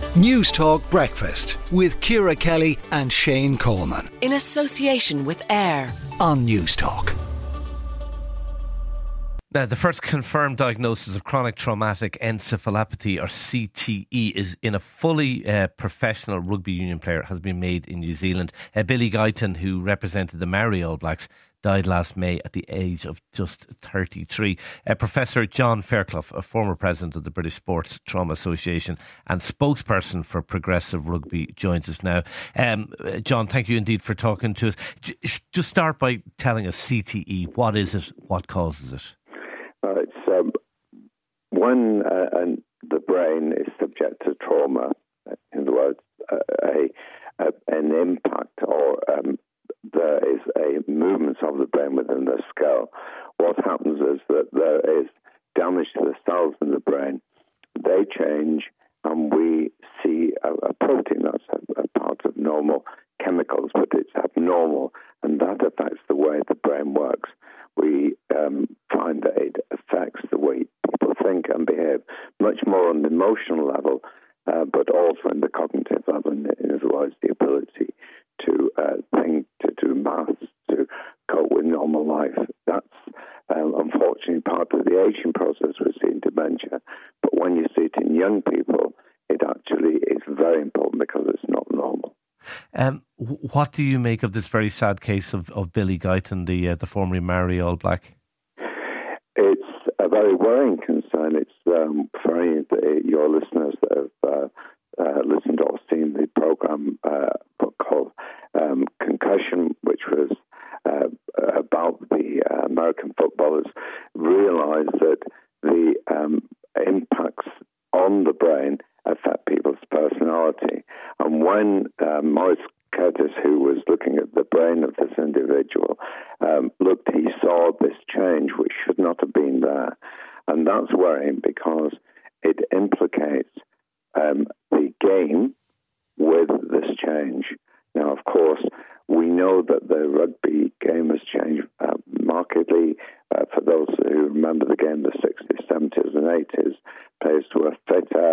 News Talk Breakfast with Ciara Kelly and Shane Coleman. In association with AIR on News Talk. Now, the first confirmed diagnosis of chronic traumatic encephalopathy, or CTE, is in a fully professional rugby union player, has been made in New Zealand. Billy Guyton, who represented the Maori All Blacks, died last May at the age of just 33. Professor John Fairclough, a former president of the British Sports Trauma Association and spokesperson for Progressive Rugby, joins us now. John, thank you indeed for talking to us. Just start by telling us CTE. What is it? What causes it? It's when the brain is subject to trauma, in other words, an impact or there is a movement of the brain within the skull. What happens is that there is damage to the cells in the brain. They change, and we see a protein that's a part of normal chemicals, but it's abnormal, and that affects the way the brain works. We find that it affects the way people think and behave, much more on the emotional level, but also in the cognitive level, in other words, the ability to think, to do maths, to cope with normal life. That's unfortunately part of the aging process we see in dementia. But when you see it in young people, it actually is very important because it's not normal. What do you make of this very sad case of Billy Guyton, the former Maori All Black? It's a very worrying concern. It's for any of your listeners that have listened or seen the programme called Concussion, which was about the American footballers, realise that the impacts on the brain affect people's personality. And when Maurice Curtis, who was looking at the brain of this individual, he saw this change which should not have been there. And that's worrying because it implicates the game with this change. Now, of course, we know that the rugby game has changed markedly. For those who remember the game, the 60s, 70s and 80s, players were fitter,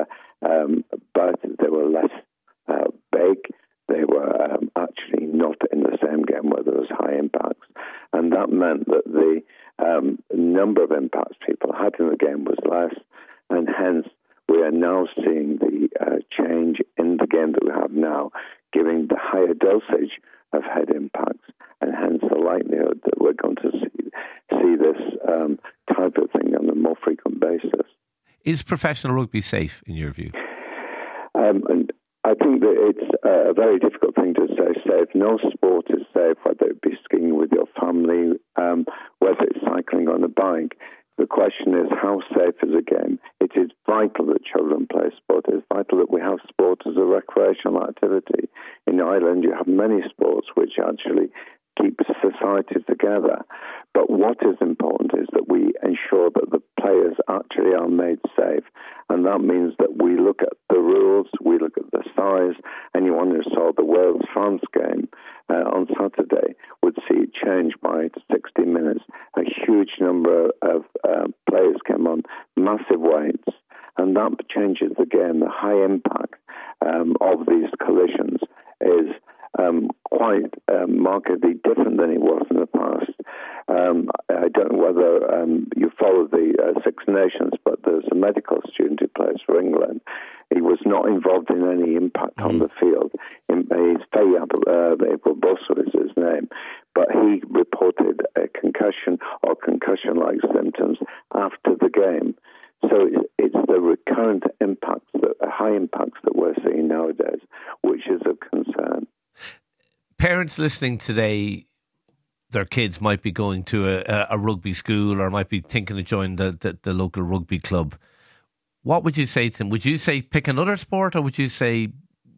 but they were less big. They were actually not in the same game where there was high impacts. And that meant that the number of impacts people had in the game was less, and hence we are now seeing the change in the game that we have now, giving the higher dosage of head impacts, and hence the likelihood that we're going to see this type of thing on a more frequent basis. Is professional rugby safe, in your view? And I think that it's a very difficult thing to say safe. No sport is safe, whether it be skiing with your family, whether it's cycling on a bike. The question is, how safe is a game? It is vital that children play sport. It's vital that we have sport as a recreational activity. In Ireland, you have many sports which actually keep society together. But what is important is that we ensure that the players actually are made safe. And that means that we look at the rules, we look at the size. Anyone who saw the Wales-France game on Saturday would see it change by 60 minutes. A huge number of players came on, massive weights, and that changes the game. The high impact of these collisions is quite markedly different than it was in the past. I don't know whether you follow the Six Nations, but there's a medical student who plays for England. He was not involved in any impact on the field. He's April Bosso is his name, but he reported a concussion or concussion-like symptoms after the game. So it's the recurrent impacts, the high impacts that we're seeing nowadays, which is of concern. Parents listening today, their kids might be going to a rugby school or might be thinking of joining the local rugby club. What would you say to them? Would you say pick another sport, or would you say,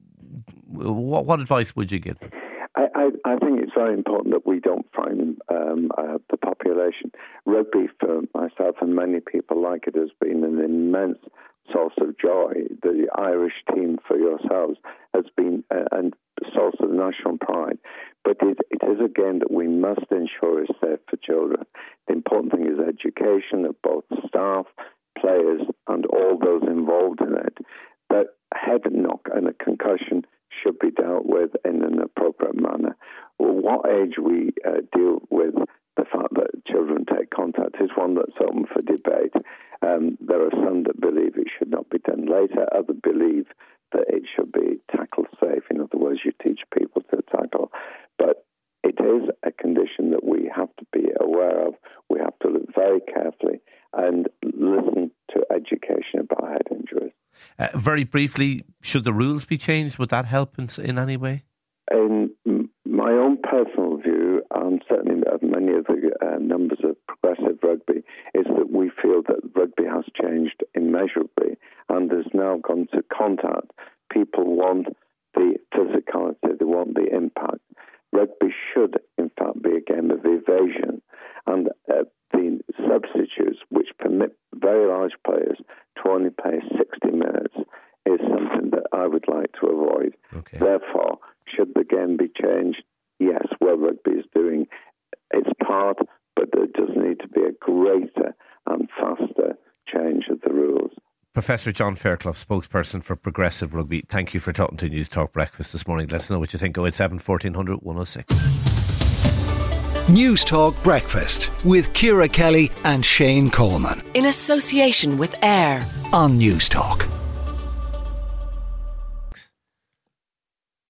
what advice would you give them? I think it's very important that we don't frighten the population. Rugby, for myself and many people like it, has been an immense source of joy. The Irish team, for yourselves, has been a source of national pride. But it is a game that we must ensure is safe for children. The important thing is education of both staff, players, and all those involved in it. But head knock concussion should be dealt with in an appropriate manner. Well, what age we deal with the fact that children take contact is one that's open for debate. There are some that believe it should not be done later. Others believe that it should be tackled safe. In other words, you teach people to tackle. But it is a condition that we have to be aware of. We have to look very carefully and listen to education about head injuries. Very briefly, should the rules be changed? Would that help in any way? In my own personal view, and certainly of many of the numbers of progressive rugby, is that we feel that rugby has changed immeasurably and has now gone to contact. People want the physicality, they want the impact. Rugby should, in fact, be a game of evasion, and the substitutes, which permit very large players to only play 60 minutes, is something that I would like to avoid. Okay. Therefore, should the game be changed? Yes, World Rugby is doing its part, but there does need to be a greater and faster change of the rules. Professor John Fairclough, spokesperson for Progressive Rugby, thank you for talking to News Talk Breakfast this morning. Let us know what you think. 087 1400 106. News Talk Breakfast with Ciara Kelly and Shane Coleman In association with AIR on News Talk.